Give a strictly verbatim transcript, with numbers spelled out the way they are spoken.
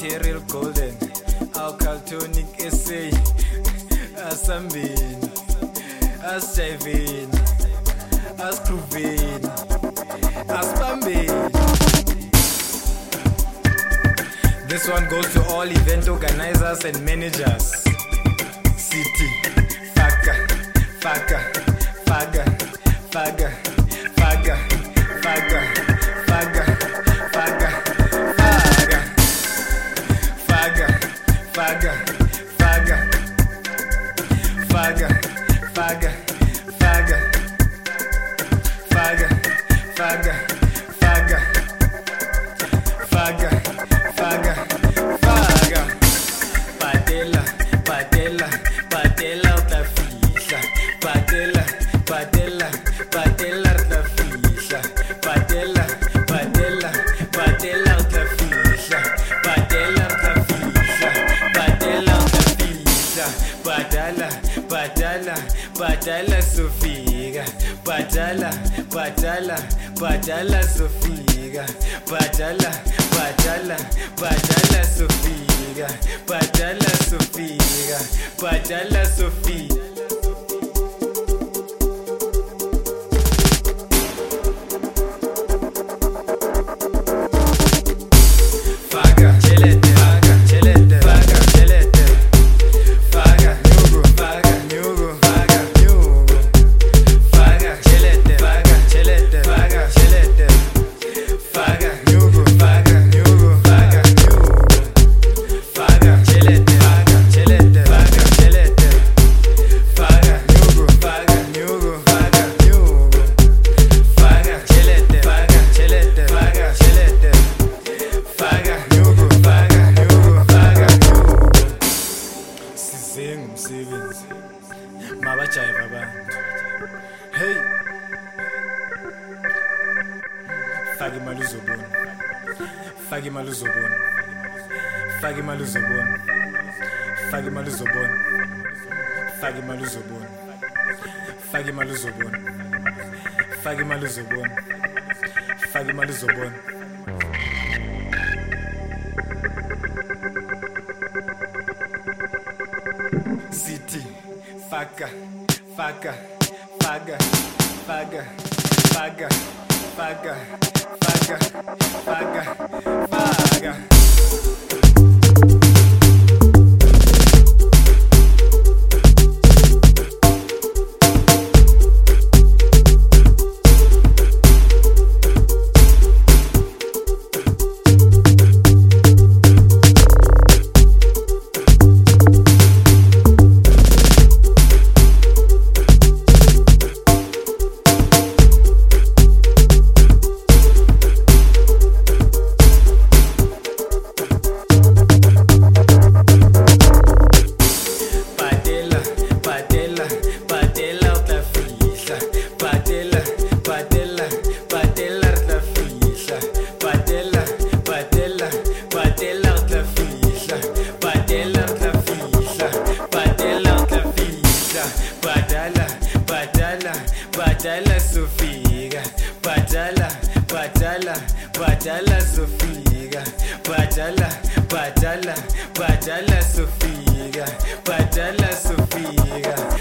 material golden, our cartonic essay, asambeni, asjiveni, asgrooveni, asbambeni. This one goes to all event organizers and managers. City, Faka, Faka, Faga, Faga, Faga, Faga, Faga, Faga, Faga, Faga, Faga, Faga, Faga, Faga, Faga, Faga, Faga, Faga, Faga, Faga, Padela, Padela, Padela utafisha, Padela, Padela, Padela utafisha, Padela, Padela, Padela utafisha, Padela utafisha, Padela utafisha, Padala, Padala, Padala Sofia, Padala, Padala, Padala Sofia, Padala, Padala, Padala Sofia, Padala Sofia, Padala Sofia. Faga, chelete, faga, chelete, faga, chelete, faga, nyugu, faga, nyugu, faga, nyugu, faga, chelete, faga, chelete, faga, chelete, faga, nyugu, faga, nyugu, faga, nyugu, faga, chelete, faga, chelete, faga, chelete, faga, nyugu, faga, nyugu, faga, nyugu, faga, chelete, faga, chelete, faga, chelete, faga, nyugu, faga, nyugu, faga, nyugu. Sizenga umsebenzi mabajayiva abantu. Hey, faka imali uzobona, faka imali uzobona, faka imali uzobona, faka imali uzobona, faka imali uzobona, faka imali uzobona, faka imali uzobona, faka imali uzobona. City, Faka, Faka, Faga, Faga, Faga, Faga, Faga, Faga, Faga. Padala Sofia, Padala, Padala, Padala Sofia, Padala, Padala, Padala Sofia, Padala Sofia.